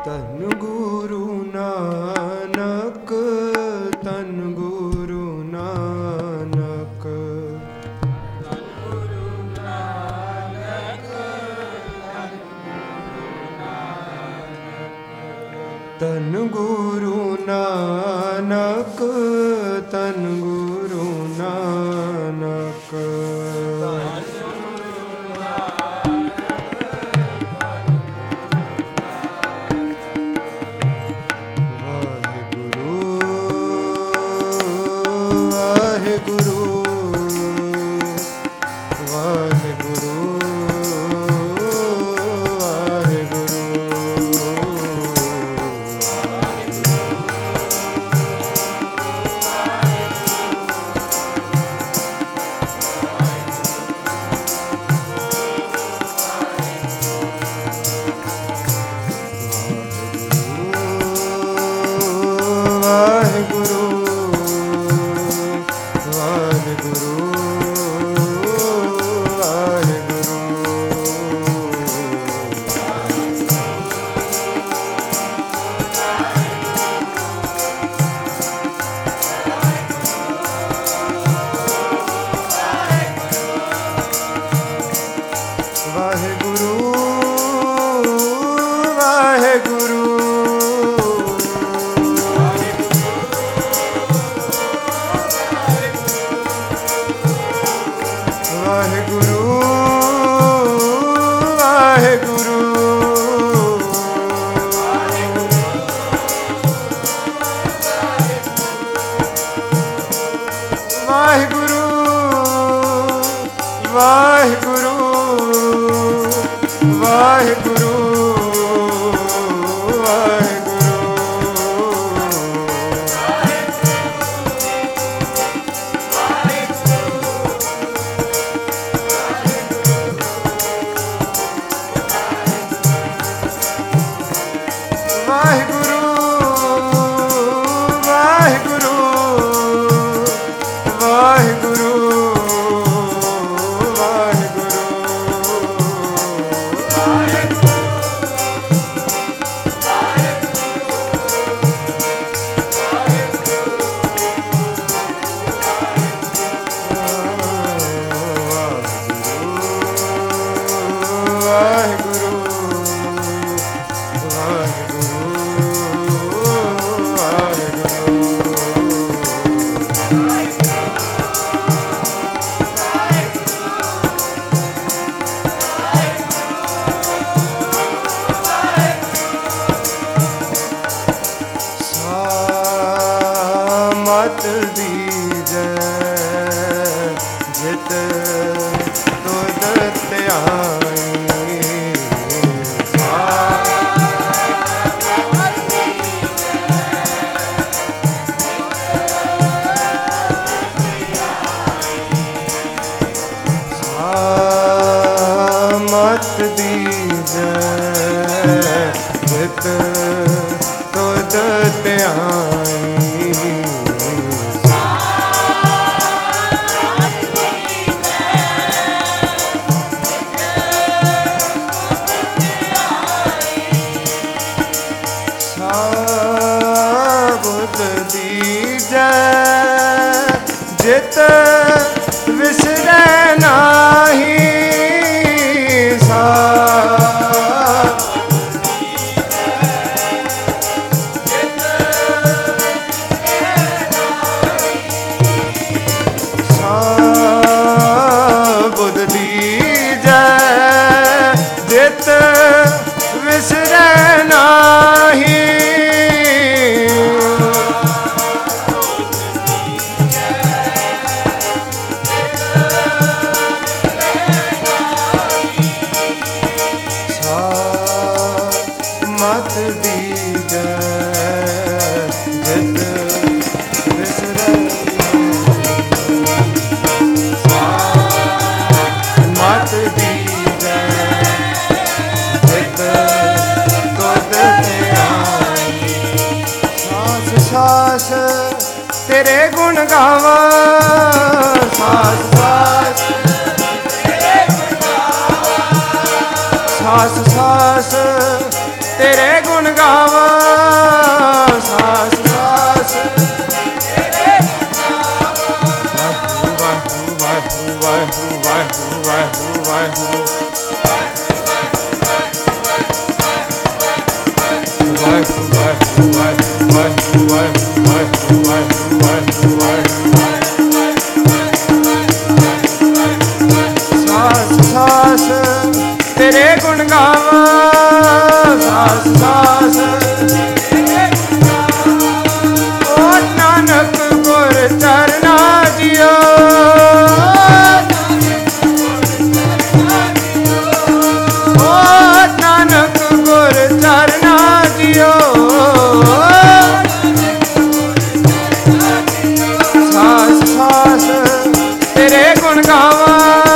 ਧੰਨ ਗੁਰੂ ਨਾਨਕ, ਧੰਨ ਗੁਰੂ ਨਾਨਕ। ਧੰਨ ਗੁਰੂ ਨਾਨਕ, ਧੰਨ ਗੁਰੂ ਨਾਨਕ। ਜਿਤ ਵਿਸਰੈ ਨਾਹੀ ਸਾਬੁਦ ਦੀਜੈ, ਜਿਤ ਵਿਸਰੈ ਨਾਹੀ ਮਤ ਦੀਜੈ, ਜਿਤ ਵਿਸਰੈ ਮਤ ਦੀਜੈ, ਜਿਤ ਤੁਧ ਧਿਆਈ। ਸਾਸ ਸਾਸ ਤੇਰੇ ਗੁਣ ਗਾਵਾਂ, ਸਾਸ ਸਾਸ ਤੇਰੇ ਗੁਣ ਗਾਵਾਂ, ਸਾਸ ਸਾਸ ਤੇਰੇ ਗੁਣ ਗਾਵਾਂ ਸਾਸ ਸਾਸ ਤੇਰੇ ਵਾਹਿਗੁਰੂ ਵਾਹਿਗੁਰੂ ਵਾਹਿਗੁਰੂ ਵਾਹਿਗੁਰੂ ਵਾਹਿਗੁਰੂ ਵਾਹਿਗੁਰੂ ਸਾਸ ਤੇਰੇ ਗੁਣ ਗਾਵਾਂ ਸਾਸ ਸਾਸ ਓ ਨਾਨਕ ਗੁਰ ਚਰਨਾ ਜਿਓ ਓ ਨਾਨਕ ਗੁਰ ਚਰਨਾ ਜਿਓ ਸਾਸ ਸਾਸ ਤੇਰੇ ਗੁਣ ਗਾਵਾਂ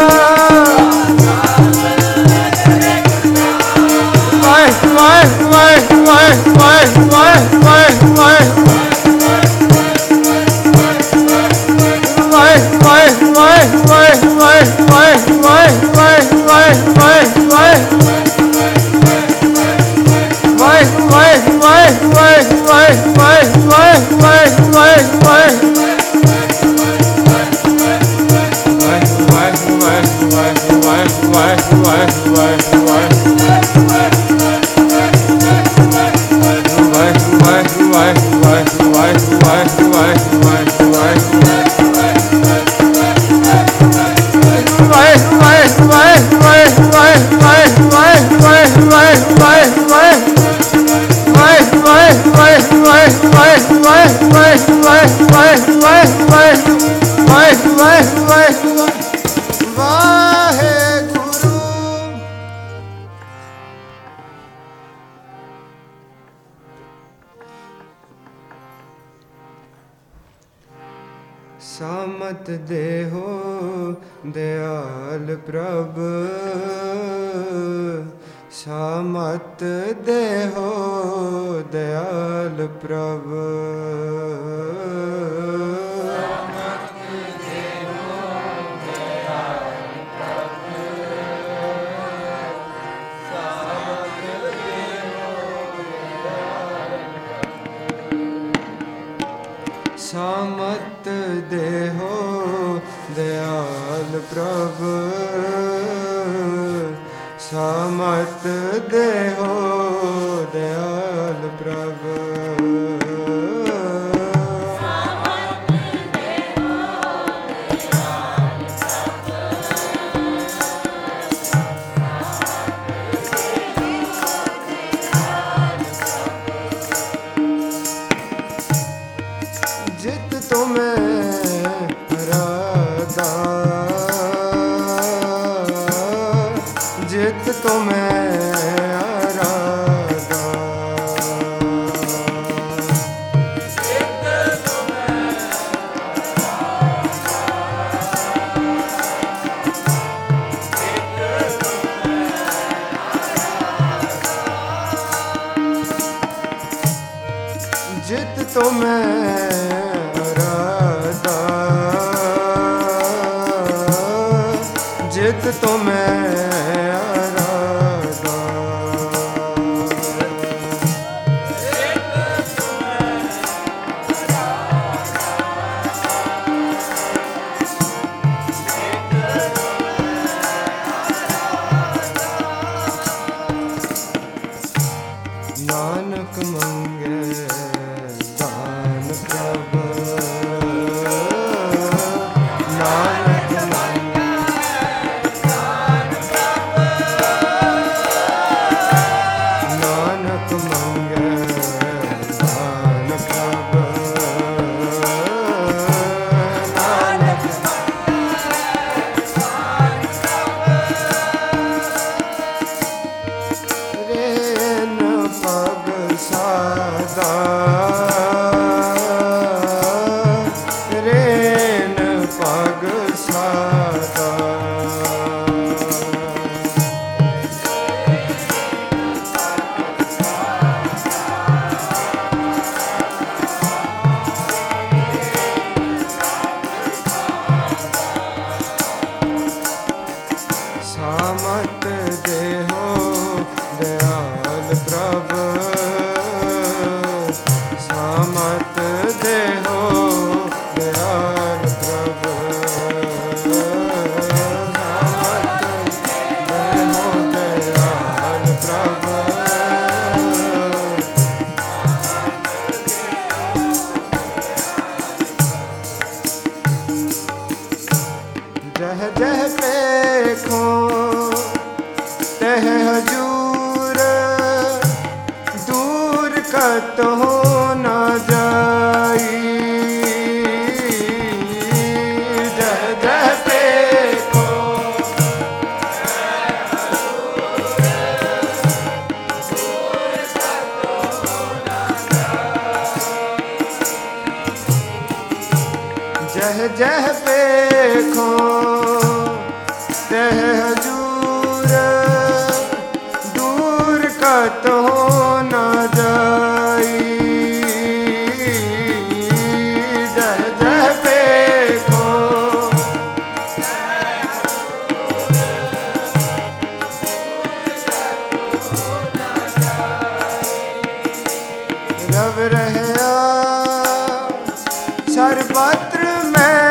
ਸਾਮਤ ਦੇਹੋ ਦਿਆਲ ਪ੍ਰਭ ਸਾਮਤ ਦੇਹੋ ਦਿਆਲ ਪ੍ਰਭ ਸਾਮਤ ਦੇਹੋ ਦਿਆਲ ਪ੍ਰਭ ਸਾਮਤ ਦੇਹੋ ਦਿਆਲ ਪ੍ਰਭ ਜਿਤ ਤੁਮੇ ਰਾਦਾ ਜਿਤ ਤੁਮੇ ਰਾਦਾ ਜਿਤ ਤੁਮੇ ਜਿਤ ਤੁਮੇ ਆਰਾਧਾ ਨਾਨਕ ਮੰਗੇ ਦਾਨ ਪ੍ਰਭ ਨਾਨਕ ਸਾਮਤ ਦੇਹੋ ਦਿਆਲ ਪ੍ਰਭ कतहु न जाई। जय जय देखो जह जह देखो तह हजूर दूर कतहु न जाई। जह जह देखो रव रहया सर्वत्र में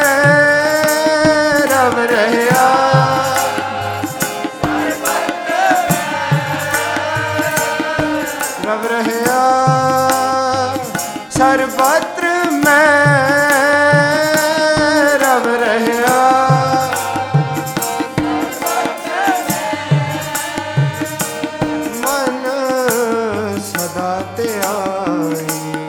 रव रहया रव रहया सर्वत्र में रव रहया मन सदा ते आई।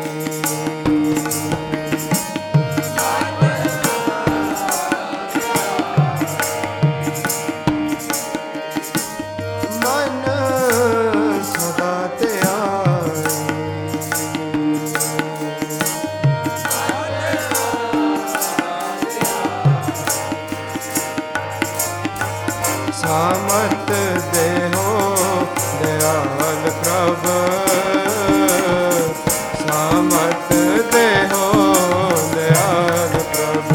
मन सदा ते आई। सामत देहो दयाल प्रभु सामत देहो दयाल प्रभु।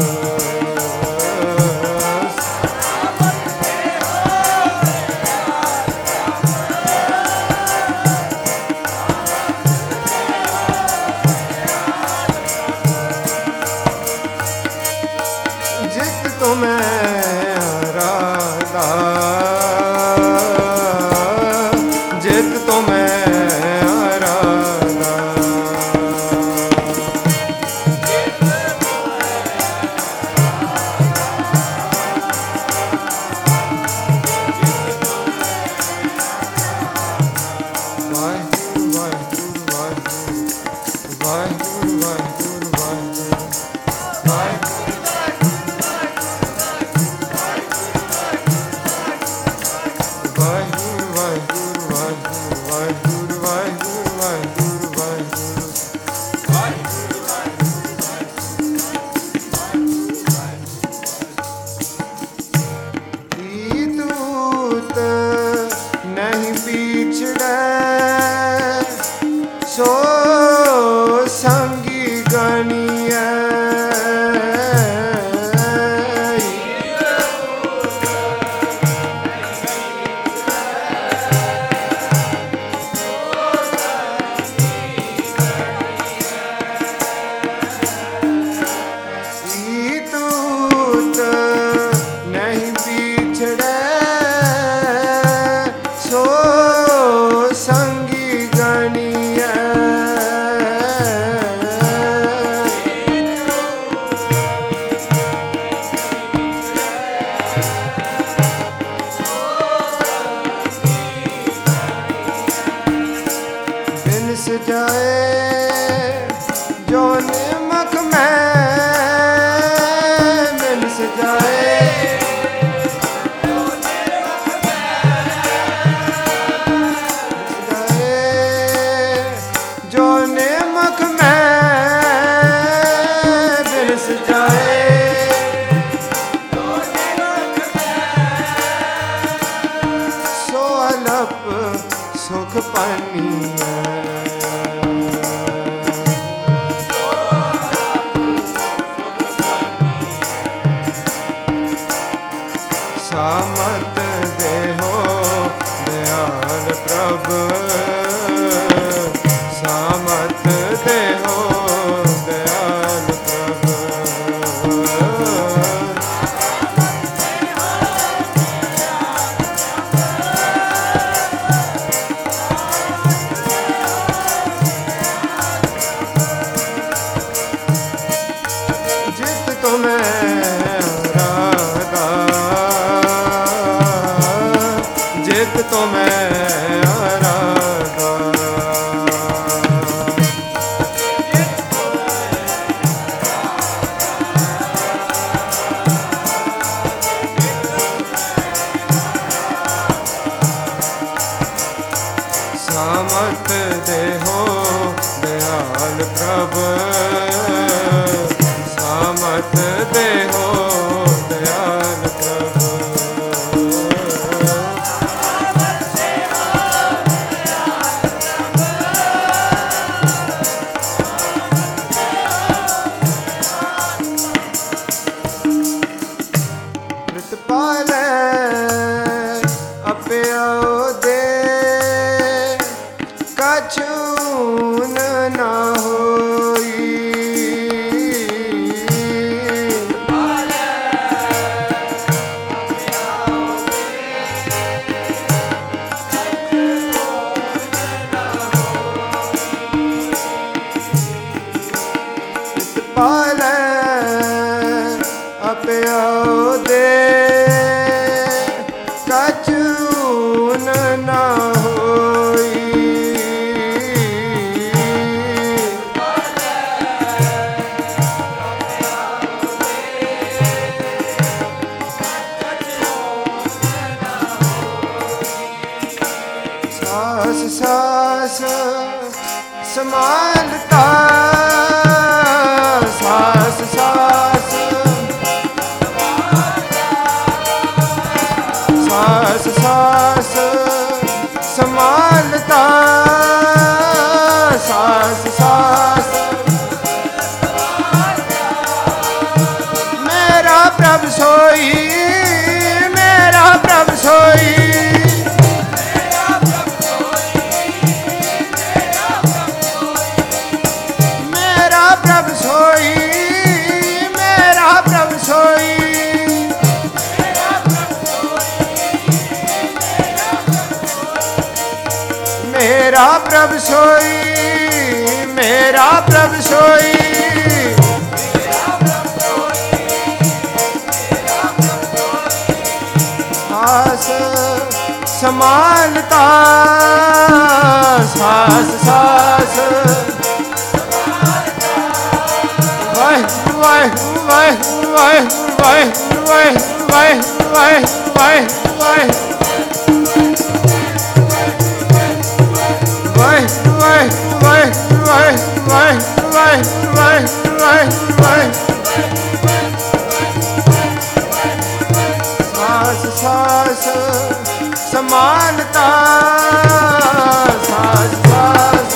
जित तुम्हें आराधा जित तुम्हें आराधा वाहिगुरु वाहिगुरु वाहिगुरु वाहिगुरु वाहिगुरु वाहिगुरु नहीं बिछड़े सो संगी गणिया। नहीं बिछड़े सो संगी गणिया। बिन सजाए जो निमक में बिन सजाए जो निमक में बिरस जाए। सो अलप सुख पानिया। सामत देहो दयाल प्रभु सामत देहो दयाल प्रभु। कछून न होई। पाले अप्यो दे कछून न होई। सास सास समानता, सास सास सास सास समानता, सास सास मेरा प्रभु सोई, मेरा प्रभु सोई, मेरा प्रभु सोई, मेरा प्रभु सोई, मेरा प्रभु सोई, मेरा प्रभु सोई। सास समानता, सास सास वाह वाह वाह वाह वाह वाह वाह वाह वाह वाह सास सास समानता, सास सास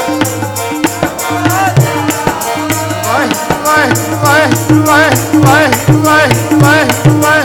वाह वाह वाह वाह वाह वाह वाह वाह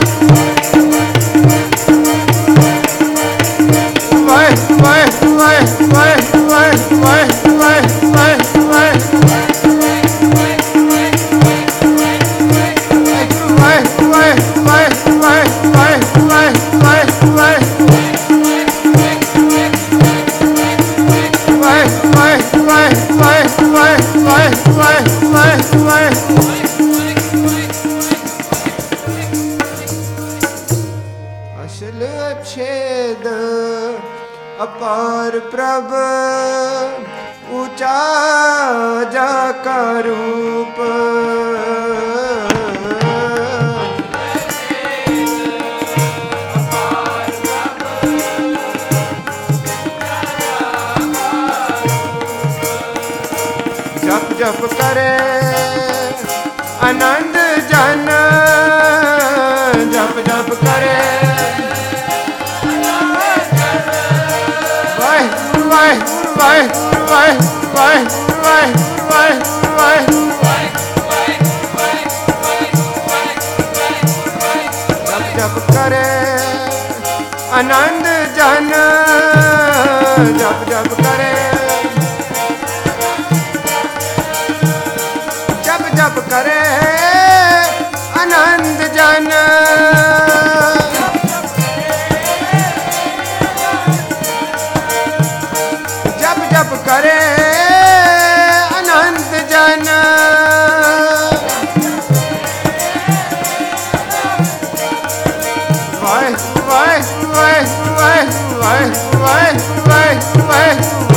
असल छेद अपार प्रभ ऊंचा जाका रूप, जप जप करे आनंद जन, जप जप करे वाह वाह वाह वाह वाह वाह वाह जप जप करे आनंद जन, जप जप करे जप जप करे आनंद जन, जप जप करे अनंत जन, वाह वाह वाह वाह वाह वाह वाह वाह